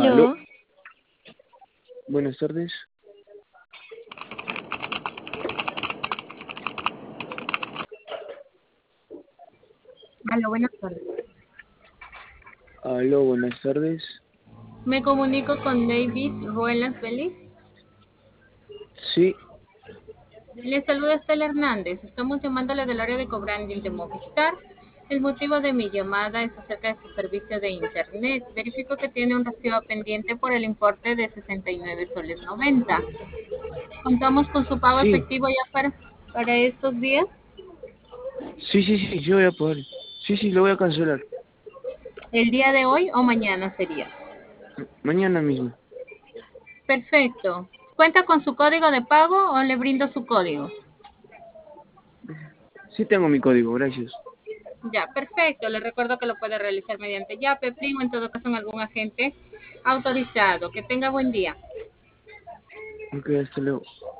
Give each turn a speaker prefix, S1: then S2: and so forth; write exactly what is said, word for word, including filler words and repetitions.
S1: Aló,
S2: Aló,
S1: buenas tardes.
S2: aló, buenas tardes.
S1: Aló, buenas tardes.
S2: Me comunico con David Ruelas Feliz.
S1: Sí,
S2: Le saluda Estela Hernández. Estamos llamándole del área de cobranding de Movistar. El motivo de mi llamada es acerca de su servicio de Internet. Verifico que tiene un recibo pendiente por el importe de sesenta y nueve soles noventa. Contamos con su pago
S1: sí,
S2: efectivo ya para, para estos días.
S1: sí, sí, sí, yo voy a poder. Sí, sí, lo voy a cancelar.
S2: ¿El día de hoy o mañana sería?
S1: Mañana mismo.
S2: Perfecto. ¿Cuenta con su código de pago o le brindo su código?
S1: Sí tengo mi código, gracias.
S2: Ya, perfecto. Les recuerdo que lo puede realizar mediante Yape, Plin o en todo caso en algún agente autorizado. Que tenga buen día.
S1: Ok, hasta luego.